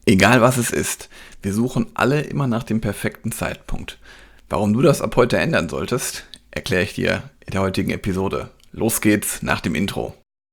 Egal was es ist, wir suchen alle immer nach dem perfekten Zeitpunkt. Warum du das ab heute ändern solltest, erkläre ich dir in der heutigen Episode. Los geht's nach dem Intro.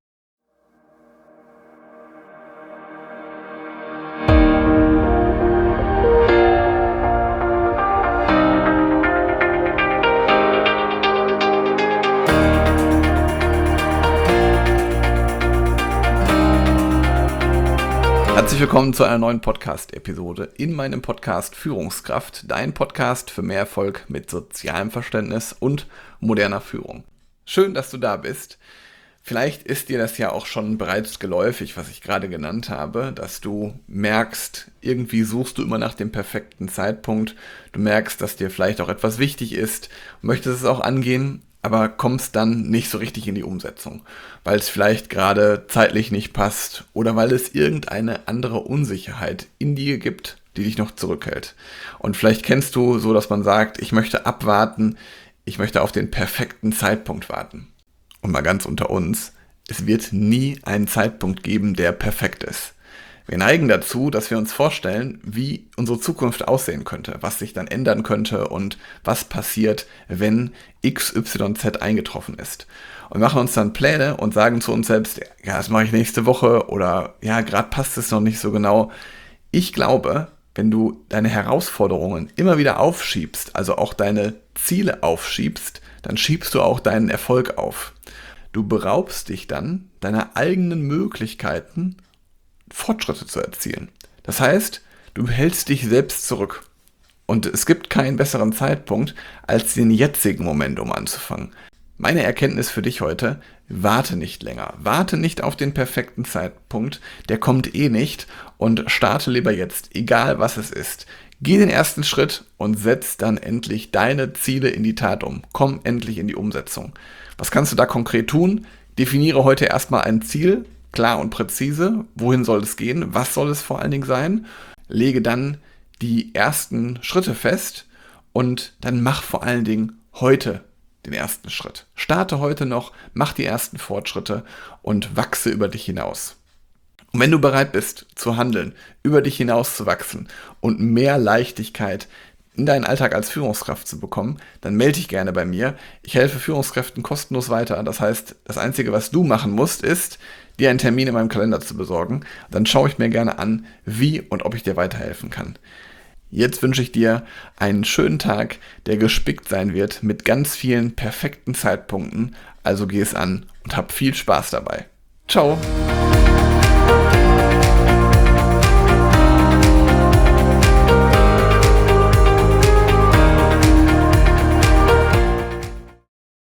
Herzlich willkommen zu einer neuen Podcast-Episode in meinem Podcast Führungskraft, dein Podcast für mehr Erfolg mit sozialem Verständnis und moderner Führung. Schön, dass du da bist. Vielleicht ist dir das ja auch schon bereits geläufig, was ich gerade genannt habe, dass du merkst, irgendwie suchst du immer nach dem perfekten Zeitpunkt. Du merkst, dass dir vielleicht auch etwas wichtig ist, möchtest es auch angehen, aber kommst dann nicht so richtig in die Umsetzung, weil es vielleicht gerade zeitlich nicht passt oder weil es irgendeine andere Unsicherheit in dir gibt, die dich noch zurückhält. Und vielleicht kennst du so, dass man sagt, ich möchte abwarten, ich möchte auf den perfekten Zeitpunkt warten. Und mal ganz unter uns, es wird nie einen Zeitpunkt geben, der perfekt ist. Wir neigen dazu, dass wir uns vorstellen, wie unsere Zukunft aussehen könnte, was sich dann ändern könnte und was passiert, wenn XYZ eingetroffen ist. Und wir machen uns dann Pläne und sagen zu uns selbst, ja, das mache ich nächste Woche oder ja, gerade passt es noch nicht so genau. Ich glaube, wenn du deine Herausforderungen immer wieder aufschiebst, also auch deine Ziele aufschiebst, dann schiebst du auch deinen Erfolg auf. Du beraubst dich dann deiner eigenen Möglichkeiten, Fortschritte zu erzielen. Das heißt, du hältst dich selbst zurück. Und es gibt keinen besseren Zeitpunkt, als den jetzigen Moment, um anzufangen. Meine Erkenntnis für dich heute, warte nicht länger. Warte nicht auf den perfekten Zeitpunkt, der kommt eh nicht und starte lieber jetzt, egal was es ist. Geh den ersten Schritt und setz dann endlich deine Ziele in die Tat um. Komm endlich in die Umsetzung. Was kannst du da konkret tun? Definiere heute erstmal ein Ziel, klar und präzise, wohin soll es gehen, was soll es vor allen Dingen sein, lege dann die ersten Schritte fest und dann mach vor allen Dingen heute den ersten Schritt. Starte heute noch, mach die ersten Fortschritte und wachse über dich hinaus. Und wenn du bereit bist zu handeln, über dich hinaus zu wachsen und mehr Leichtigkeit in deinen Alltag als Führungskraft zu bekommen, dann melde dich gerne bei mir. Ich helfe Führungskräften kostenlos weiter. Das heißt, das Einzige, was du machen musst, ist, dir einen Termin in meinem Kalender zu besorgen. Dann schaue ich mir gerne an, wie und ob ich dir weiterhelfen kann. Jetzt wünsche ich dir einen schönen Tag, der gespickt sein wird mit ganz vielen perfekten Zeitpunkten. Also geh es an und hab viel Spaß dabei. Ciao!